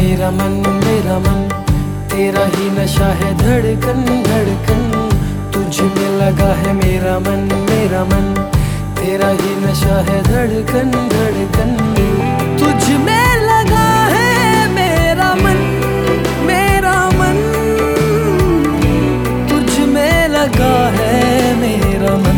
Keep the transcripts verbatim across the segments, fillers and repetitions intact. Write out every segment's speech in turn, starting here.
मेरा मन मेरा मन, तेरा ही नशा है धड़कन धड़कन। तुझ में लगा है मेरा मन मेरा मन, तेरा ही नशा है धड़कन धड़कन। तुझ में लगा है मेरा मन मेरा मन, तुझ में लगा है मेरा मन।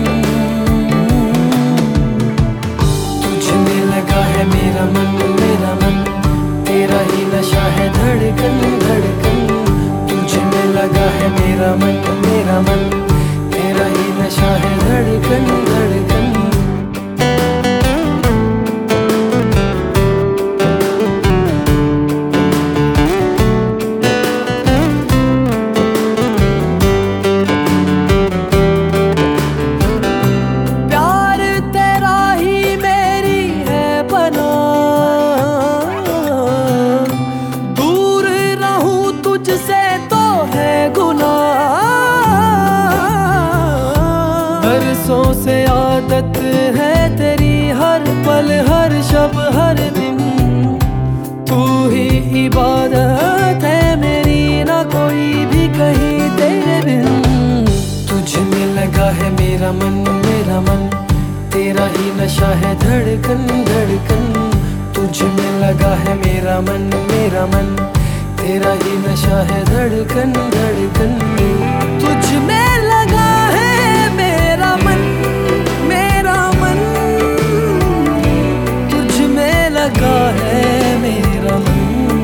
तुझ में लगा है मेरा मन मेरा मन, तेरा ही नशा है धड़कन धड़कन। तुझ में लगा है मेरा मन मेरा मन, तेरा ही नशा है धड़कन धड़कन। प्यार तेरा ही मेरी है बना, दूर रहूं तुझसे तो है गुनाह। बरसों से आदत है तेरी हर पल हर शब हर दिन, तू ही इबादत है मेरी ना कोई भी कहीं तेरे बिन। तुझ में लगा है मेरा मन मेरा मन, तेरा ही नशा है धड़कन धड़कन। तुझ में लगा है मेरा मन मेरा मन, तेरा ही नशा है धड़कन धड़कन। तुझ में लगा है मेरा मन मेरा मन, तुझ में लगा है मेरा मन।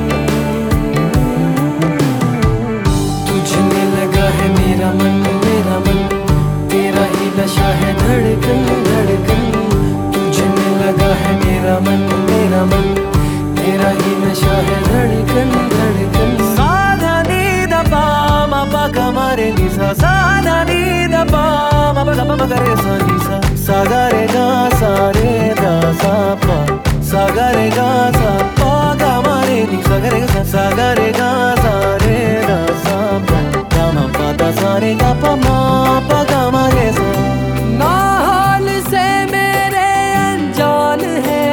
तुझ में लगा है मेरा मन मेरा मन, तेरा ही नशा है धड़कन धड़कन। तुझ में लगा है मेरा मन मेरा मन, तेरा ही नशा है धड़कन धड़कन। साधा नी दा पा मा पा गा मा रे नी सा, साधा नी दा पा मा पा गा मा गा रे सा नी सा, सा गा रे गा सा रे दा सा पा, सा गा रे गा सा पा गा मा रे नी सा गा रे गा सा गा रे गा सा रे दा सा पा, गा मा पा दा सा रे गा पा मा पा गा मा रे सा। ना हाल से मेरे अनजान है,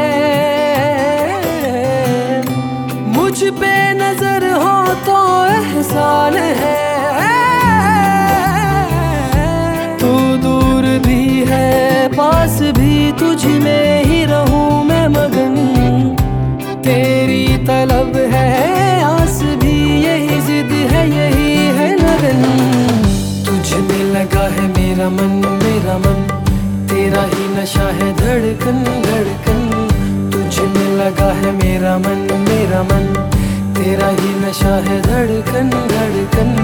मुझ पे नजर हो तो एहसान है। तू दूर भी है पास भी, तुझ में ही रहूं मैं मगन। तेरी तलब है आस भी, यही जिद है यही है लगन। तुझ में लगा है मेरा मन मेरा मन, तेरा ही नशा है धड़कन धड़कन। तुझ में लगा है मेरा मन मेरा मन, तेरा ही नशा है धड़कन धड़कन।